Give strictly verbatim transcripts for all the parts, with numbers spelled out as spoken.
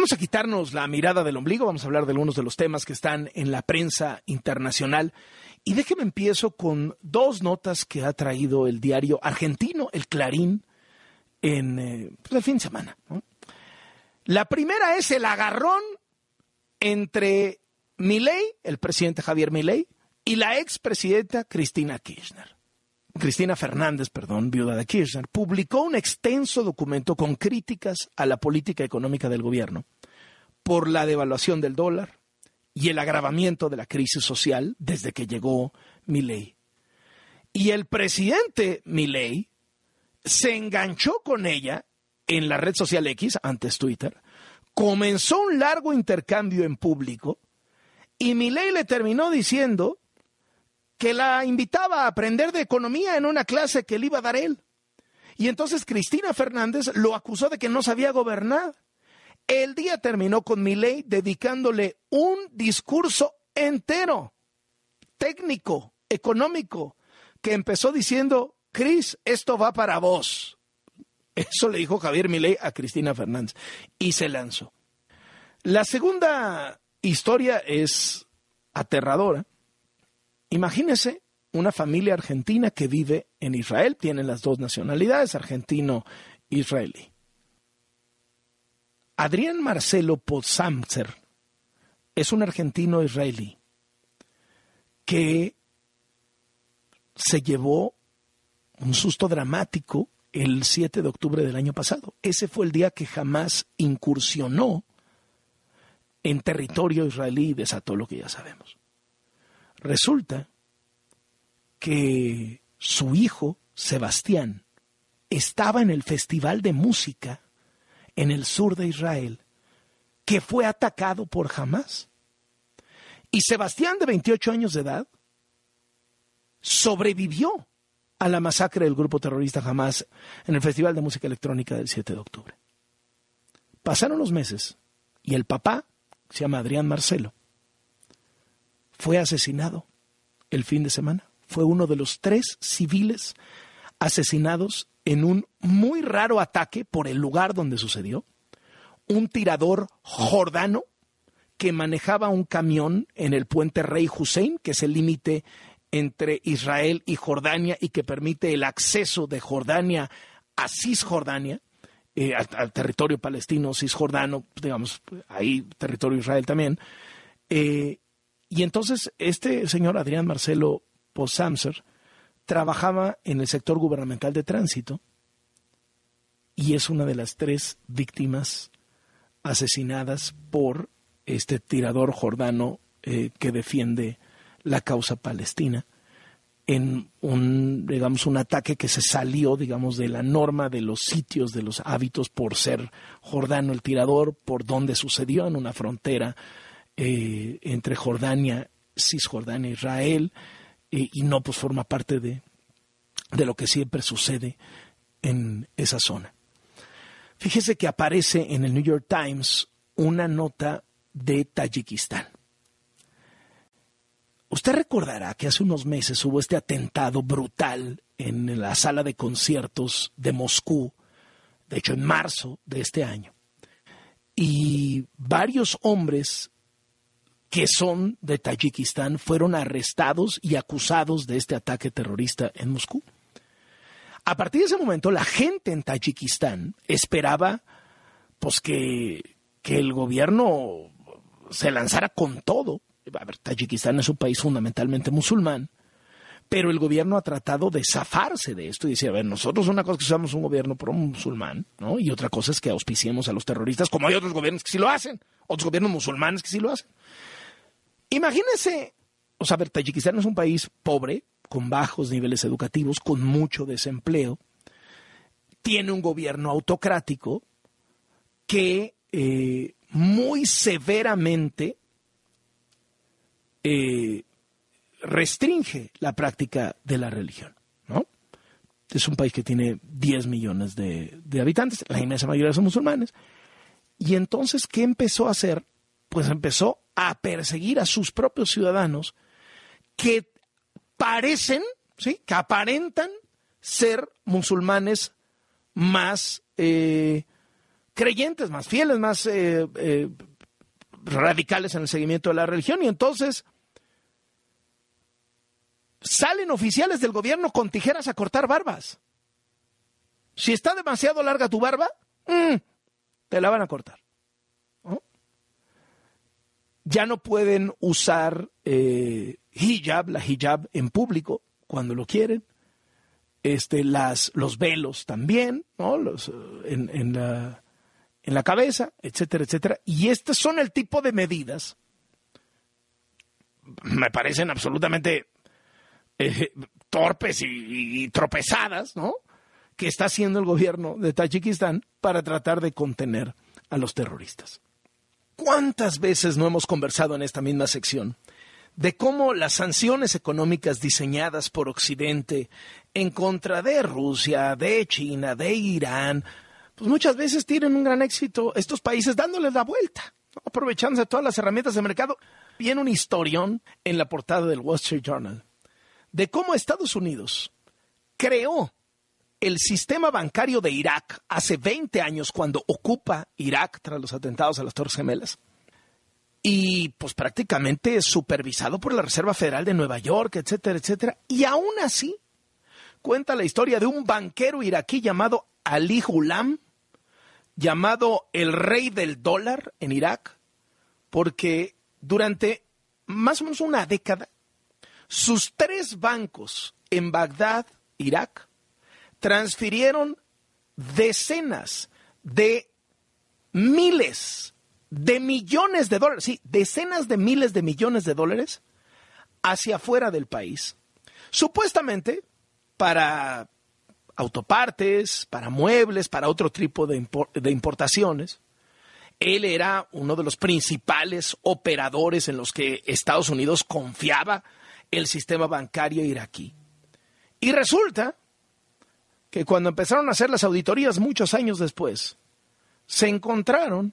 Vamos a quitarnos la mirada del ombligo, vamos a hablar de algunos de los temas que están en la prensa internacional. Y déjeme empiezo con dos notas que ha traído el diario argentino, el Clarín, en eh, pues el fin de semana, ¿no? La primera es el agarrón entre Milei, el presidente Javier Milei, y la expresidenta Cristina Kirchner. Cristina Fernández, perdón, viuda de Kirchner, publicó un extenso documento con críticas a la política económica del gobierno por la devaluación del dólar y el agravamiento de la crisis social desde que llegó Milei. Y el presidente Milei se enganchó con ella en la red social X, antes Twitter, comenzó un largo intercambio en público y Milei le terminó diciendo que la invitaba a aprender de economía en una clase que le iba a dar él. Y entonces Cristina Fernández lo acusó de que no sabía gobernar. El día terminó con Milei dedicándole un discurso entero, técnico, económico, que empezó diciendo: Cris, esto va para vos. Eso le dijo Javier Milei a Cristina Fernández y se lanzó. La segunda historia es aterradora. Imagínese una familia argentina que vive en Israel, tiene las dos nacionalidades, argentino-israelí. Adrián Marcelo Posamzer es un argentino-israelí que se llevó un susto dramático el siete de octubre del año pasado. Ese fue el día que Hamás incursionó en territorio israelí y desató lo que ya sabemos. Resulta que su hijo, Sebastián, estaba en el festival de música en el sur de Israel, que fue atacado por Hamás. Y Sebastián, de veintiocho años de edad, sobrevivió a la masacre del grupo terrorista Hamás en el festival de música electrónica del siete de octubre. Pasaron los meses y el papá, se llama Adrián Marcelo, fue asesinado el fin de semana. Fue uno de los tres civiles asesinados en un muy raro ataque por el lugar donde sucedió. Un tirador jordano que manejaba un camión en el puente Rey Hussein, que es el límite entre Israel y Jordania y que permite el acceso de Jordania a Cisjordania, eh, al, al territorio palestino cisjordano, digamos, ahí territorio Israel también. Eh, Y entonces este señor Adrián Marcelo Posamzer trabajaba en el sector gubernamental de tránsito y es una de las tres víctimas asesinadas por este tirador jordano eh, que defiende la causa palestina en un, digamos, un ataque que se salió, digamos, de la norma de los sitios, de los hábitos, por ser jordano el tirador, por donde sucedió en una frontera Eh, entre Jordania, Cisjordania, Israel, eh, y no pues forma parte de, de lo que siempre sucede en esa zona. Fíjese que aparece en el New York Times una nota de Tayikistán. Usted recordará que hace unos meses hubo este atentado brutal en la sala de conciertos de Moscú, de hecho en marzo de este año, y varios hombres que son de Tayikistán fueron arrestados y acusados de este ataque terrorista en Moscú. A partir de ese momento, la gente en Tayikistán esperaba pues que, que el gobierno se lanzara con todo. A ver, Tayikistán es un país fundamentalmente musulmán, pero el gobierno ha tratado de zafarse de esto y decir, a ver, nosotros una cosa es que somos un gobierno pro-musulmán, ¿no? Y otra cosa es que auspiciemos a los terroristas, como hay otros gobiernos que sí lo hacen, otros gobiernos musulmanes que sí lo hacen. Imagínense, o sea, a ver, Tayikistán es un país pobre, con bajos niveles educativos, con mucho desempleo, tiene un gobierno autocrático que eh, muy severamente eh, restringe la práctica de la religión, ¿no? Es un país que tiene diez millones de, de habitantes, la inmensa mayoría son musulmanes. Y entonces, ¿qué empezó a hacer? Pues empezó a perseguir a sus propios ciudadanos que parecen, ¿sí?, que aparentan ser musulmanes más eh, creyentes, más fieles, más eh, eh, radicales en el seguimiento de la religión. Y entonces salen oficiales del gobierno con tijeras a cortar barbas. Si está demasiado larga tu barba, mmm, te la van a cortar, ¿no? Ya no pueden usar eh, hijab, la hijab en público cuando lo quieren. Este, las, los velos también, ¿no? Los, en, en, la, en la cabeza, etcétera, etcétera. Y estos son el tipo de medidas, me parecen absolutamente eh, torpes y, y tropezadas, ¿no?, que está haciendo el gobierno de Tayikistán para tratar de contener a los terroristas. ¿Cuántas veces no hemos conversado en esta misma sección de cómo las sanciones económicas diseñadas por Occidente en contra de Rusia, de China, de Irán, pues muchas veces tienen un gran éxito estos países dándoles la vuelta, ¿no?, aprovechándose de todas las herramientas de mercado? Viene un historión en la portada del Wall Street Journal de cómo Estados Unidos creó el sistema bancario de Irak hace veinte años, cuando ocupa Irak tras los atentados a las Torres Gemelas. Y pues prácticamente supervisado por la Reserva Federal de Nueva York, etcétera, etcétera. Y aún así, cuenta la historia de un banquero iraquí llamado Ali Ghulam, llamado el rey del dólar en Irak, porque durante más o menos una década, sus tres bancos en Bagdad, Irak, transfirieron decenas de miles de millones de dólares, sí, decenas de miles de millones de dólares hacia afuera del país, supuestamente para autopartes, para muebles, para otro tipo de, import- de importaciones. Él era uno de los principales operadores en los que Estados Unidos confiaba el sistema bancario iraquí. Y resulta que cuando empezaron a hacer las auditorías muchos años después, se encontraron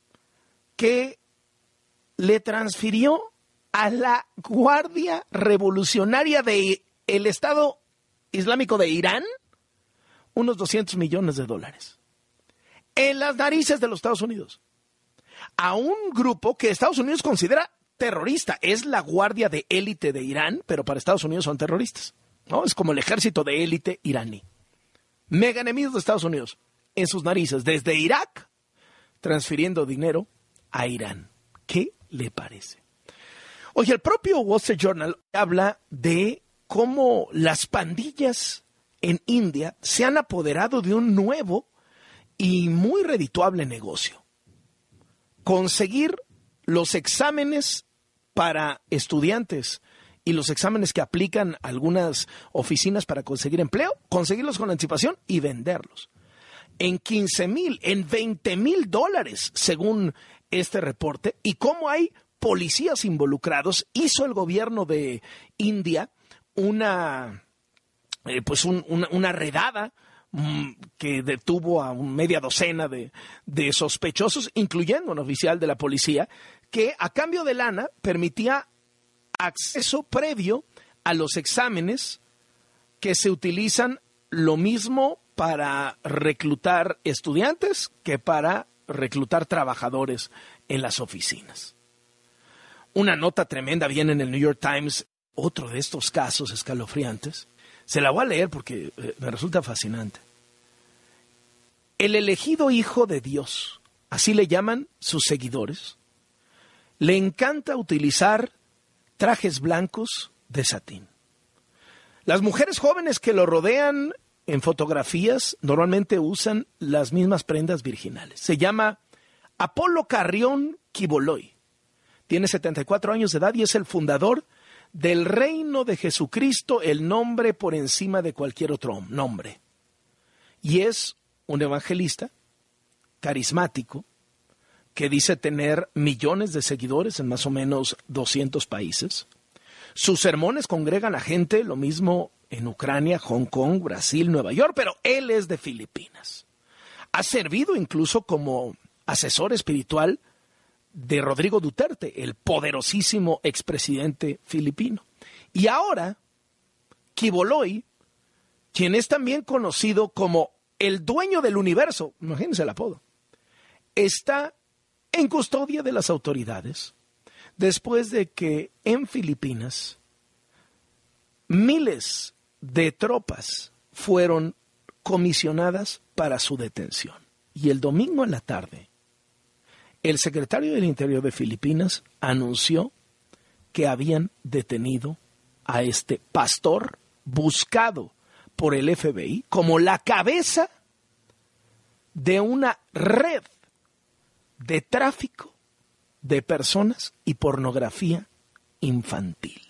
que le transfirió a la Guardia Revolucionaria del Estado Islámico de Irán unos doscientos millones de dólares. En las narices de los Estados Unidos. A un grupo que Estados Unidos considera terrorista. Es la guardia de élite de Irán, pero para Estados Unidos son terroristas, ¿no? Es como el ejército de élite iraní. Mega enemigos de Estados Unidos en sus narices, desde Irak, transfiriendo dinero a Irán. ¿Qué le parece? Oye, el propio Wall Street Journal habla de cómo las pandillas en India se han apoderado de un nuevo y muy redituable negocio. Conseguir los exámenes para estudiantes y los exámenes que aplican algunas oficinas para conseguir empleo, conseguirlos con anticipación y venderlos. En quince mil, en veinte mil dólares, según este reporte. Y cómo hay policías involucrados, hizo el gobierno de India una, eh, pues un, una, una redada mmm, que detuvo a un media docena de, de sospechosos, incluyendo un oficial de la policía, que a cambio de lana permitía acceso previo a los exámenes que se utilizan lo mismo para reclutar estudiantes que para reclutar trabajadores en las oficinas. Una nota tremenda viene en el New York Times, otro de estos casos escalofriantes. Se la voy a leer porque eh, me resulta fascinante. El elegido hijo de Dios, así le llaman sus seguidores, le encanta utilizar trajes blancos de satín. Las mujeres jóvenes que lo rodean en fotografías normalmente usan las mismas prendas virginales. Se llama Apolo Carrión Quiboloy. Tiene setenta y cuatro años de edad y es el fundador del Reino de Jesucristo, el nombre por encima de cualquier otro nombre. Y es un evangelista carismático que dice tener millones de seguidores en más o menos doscientos países. Sus sermones congregan a gente, lo mismo en Ucrania, Hong Kong, Brasil, Nueva York, pero él es de Filipinas. Ha servido incluso como asesor espiritual de Rodrigo Duterte, el poderosísimo expresidente filipino. Y ahora, Quiboloy, quien es también conocido como el dueño del universo, imagínense el apodo, está en custodia de las autoridades después de que en Filipinas miles de tropas fueron comisionadas para su detención. Y el domingo en la tarde, el secretario del Interior de Filipinas anunció que habían detenido a este pastor buscado por el F B I como la cabeza de una red de tráfico de personas y pornografía infantil.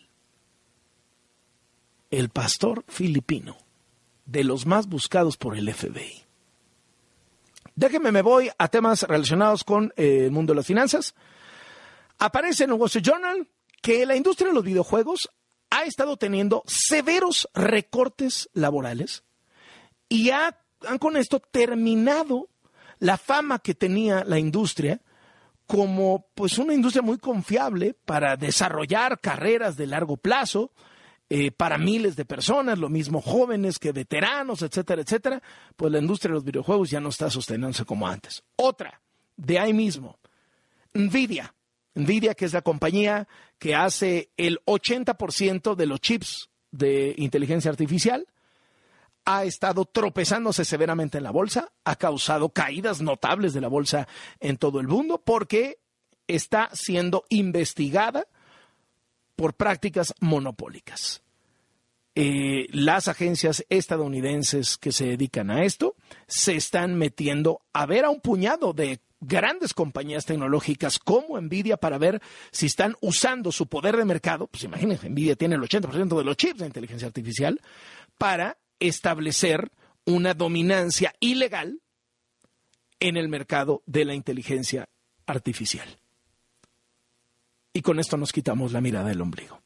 El pastor filipino, de los más buscados por el F B I. Déjenme, me voy a temas relacionados con eh, el mundo de las finanzas. Aparece en el Wall Street Journal que la industria de los videojuegos ha estado teniendo severos recortes laborales y ha, han con esto terminado la fama que tenía la industria como pues una industria muy confiable para desarrollar carreras de largo plazo eh, para miles de personas, lo mismo jóvenes que veteranos, etcétera, etcétera. Pues la industria de los videojuegos ya no está sosteniéndose como antes. Otra, de ahí mismo, Nvidia. Nvidia, que es la compañía que hace el ochenta por ciento de los chips de inteligencia artificial, ha estado tropezándose severamente en la bolsa, ha causado caídas notables de la bolsa en todo el mundo porque está siendo investigada por prácticas monopólicas. Eh, las agencias estadounidenses que se dedican a esto se están metiendo a ver a un puñado de grandes compañías tecnológicas como Nvidia para ver si están usando su poder de mercado. Pues imagínense, Nvidia tiene el ochenta por ciento de los chips de inteligencia artificial para establecer una dominancia ilegal en el mercado de la inteligencia artificial. Y con esto nos quitamos la mirada del ombligo.